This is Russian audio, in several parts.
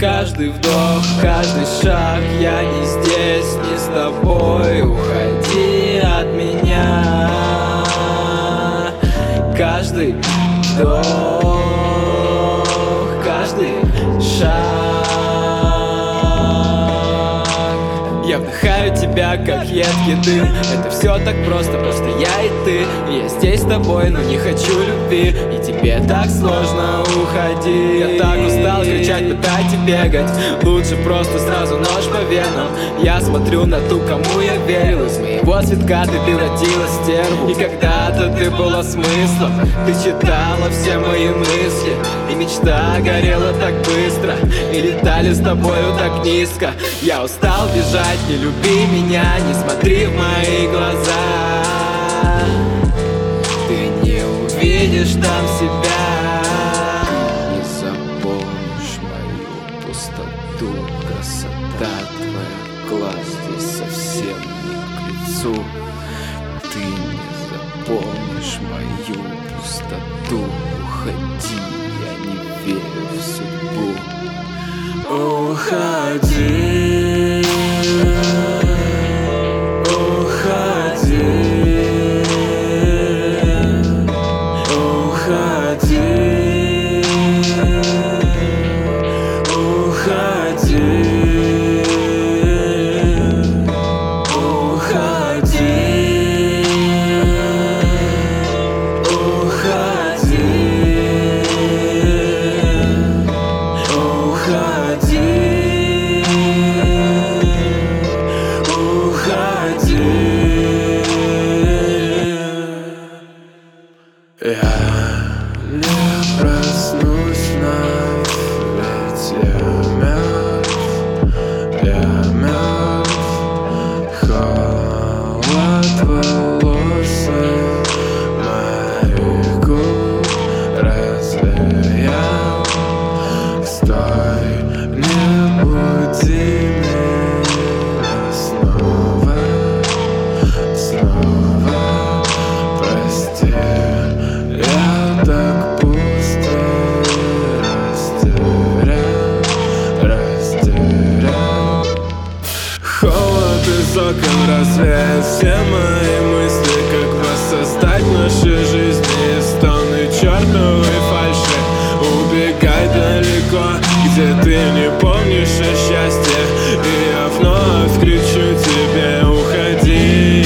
Каждый вдох, каждый шаг, я не здесь, не с тобой. Уходи от меня. Каждый вдох, каждый шаг. Я вдыхаю тебя, как едкий дым. Это все так просто я и ты. Я здесь с тобой, но не хочу любви. И тебе так сложно уходить. Я так устал кричать, пытать и бегать. Лучше просто сразу нож по венам. Я смотрю на ту, кому я верил. Из моего цветка ты превратилась в стерву. И когда-то ты была смыслом. Ты читала все мои мысли. И мечта горела так быстро. И летали с тобою так низко. Я устал бежать, не люби меня, не смотри в мои глаза. Ты не увидишь там себя. Ты не запомнишь мою пустоту. Красота твоих глаз здесь совсем не к лицу. Ты не запомнишь мою пустоту. Уходи, я не верю в судьбу. Уходи. Я не проснусь вновь, ведь я мертв. Холод волосы моих губ развеял. Стой, не буди меня снова. Прости. Я так пусто растерял. Холод из окон развеет все мои мысли. Как воссоздать наши жизни из стоны чертовой фальши. Убегай далеко, где ты не помнишь о счастье. И я вновь кричу тебе: уходи.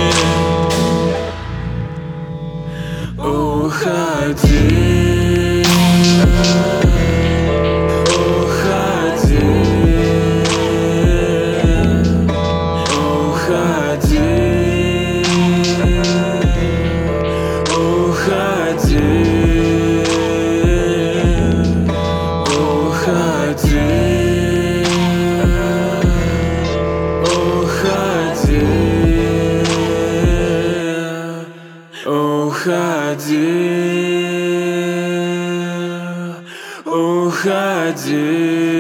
Уходи, уходи, уходи, уходи, уходи, уходи, уходи.